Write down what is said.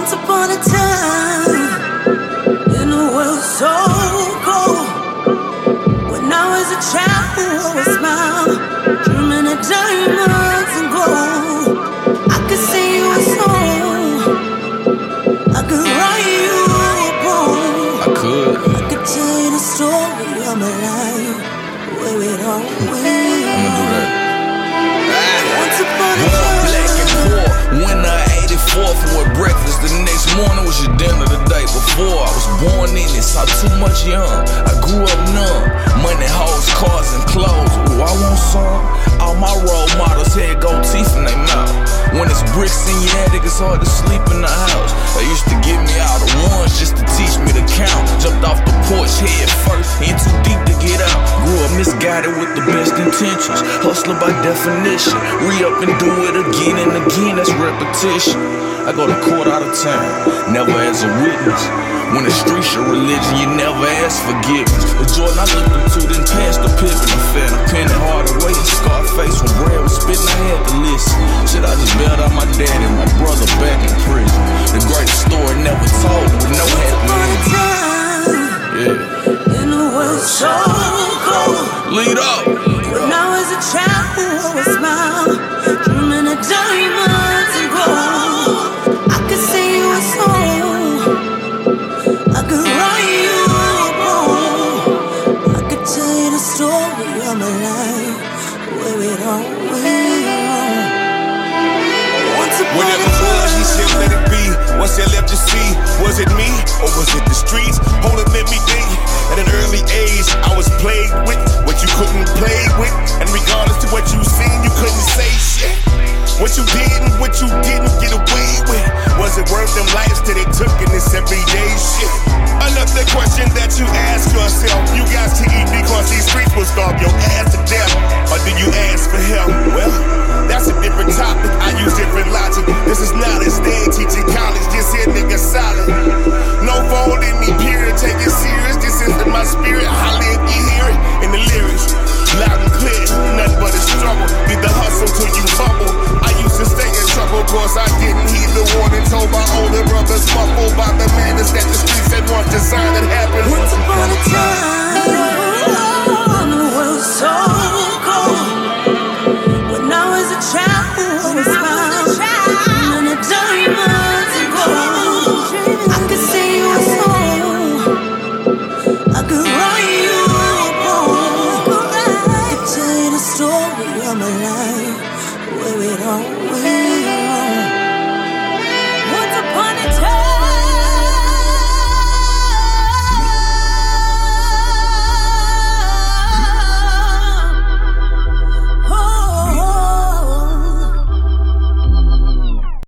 Once upon a time, in a world so cold, when I was a child, I would smile, dreaming of diamonds and gold. I could sing you a song, I could write you a poem. I could tell you the story of my life, where it all went. I'ma do that. Once upon a Born time, black and poor, winter 84th, and with breakfast the next morning was your dinner the day before. I was born in it, saw too much young. I grew up numb, money, hoes, cars, and clothes. Ooh, I want some. All my role models had gold teeth in their mouth. When it's bricks in your attic, it's hard to sleep in the house. They used to give me all the ones just to teach me to count. Jumped off the porch head first, in too deep to get out. Grew up misguided with the best intentions, hustler by definition. Re-up and do it again and again, that's repetition. I go to court out of town, never as a witness. When the streets your religion, you never ask forgiveness. The Jordan I looked into didn't pass the Pippin affair. The penny hard away and Scarface when Brad was spitting, I had to listen. Shit, I just bailed out my dad and my brother back in prison. The greatest story never told with no happy ending. Yeah. in a world so cold, Lead up. when I was a child, I would smile, dreaming of diamonds and gold. I could sing you a song, I could write you a poem. I could tell you the story of my life, where it all went. Once upon Whatever a was, he said let it be. Once they left to see, was it me or was it the streets? Hold it, let me think. At an early age, I was plagued with what you couldn't play with. And regardless to what you seen, you couldn't say shit. What you did and what you didn't get away with. Was it worth them lives that they took in this everyday shit? Another question that you ask yourself. You got to eat because these streets will starve your ass to death. Or do you ask for help? Well, that's a different topic. I use different logic. This is knowledge. They ain't teaching college. Just here nigga solid. No fold in me, period. Take it serious. This is in my spirit. I live, you hear it in the lyrics. Loud and clear, nothing but a struggle. Need the hustle till you bubble. I used to stay in trouble cause I didn't heed the warning. Told my older brothers muffled by the madness that the streets had once decided happened. Once upon a time, in a world so cold, when I was a child, I was smile, dreaming of diamonds and gold. I could sing you a song, I could write you a poem. I could tell you the story of my life, where it all went.